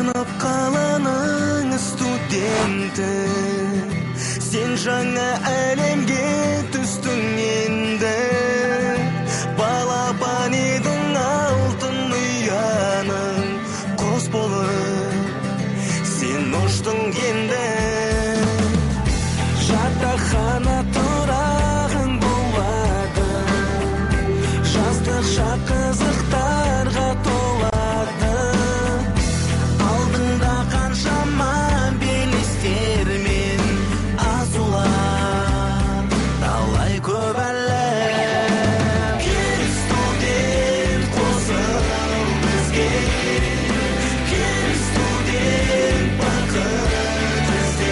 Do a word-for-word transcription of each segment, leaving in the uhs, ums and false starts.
Жанып қаланың студенті, сен жаңа әлемге түстің енді. Балапан едің алтын ұяның қос болып, сен ұштың енді. Жатақхана тұрағың болады, жастық шақ қызықтарға толады. Алдыңда қаншама белестермен азулар, талай көп әлем. Кел студент қосыл бізге, кел студент бақыт ізде.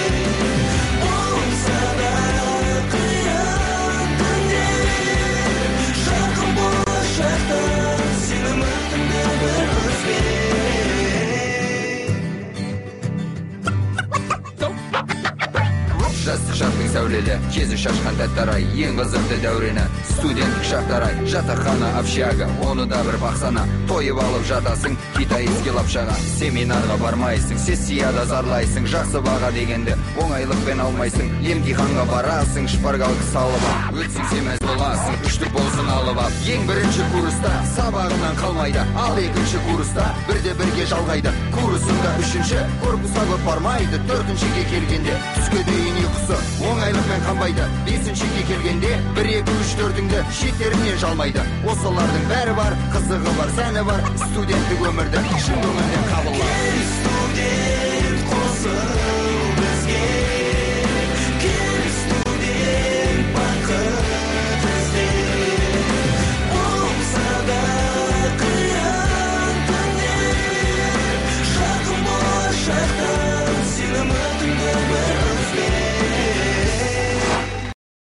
Болса да қиын күндер, жарқын болашақта сен үмітіңді бір үзбе. Жастық шақтың сәулелі, кезі шашқан тәттарай, ең қызықты дәурені. Студенттік шақтарай, жатақхана общага, оны да бір бақсана. Тойып алып жатасың, китайский лапшаға. Семинарға бармайсың, сессияда зарлайсың. Жақсы баға дегенді оңайлықпен алмайсың. Емтиханға барасың, шпаргалка салып ап. Өтсің семәз боласың, үштік болсын алып ап. Ең бірінші курста сабағынан қалмайды, ал екінші курста бірде бірге жалғайды. Курсында үшінші корпусқа көп бармайды. Төртіншіге келгенде түске дейін ұйқысы оңайлықпен қанбайды. Бесіншіге келгенде бір екі үш төртіңді шеттерінен жалмайды. Осылардың бәрі бар, қызығы бар, сәні бар. Студенттік өмірді шын көңілден қабылла. Кел студент қосыл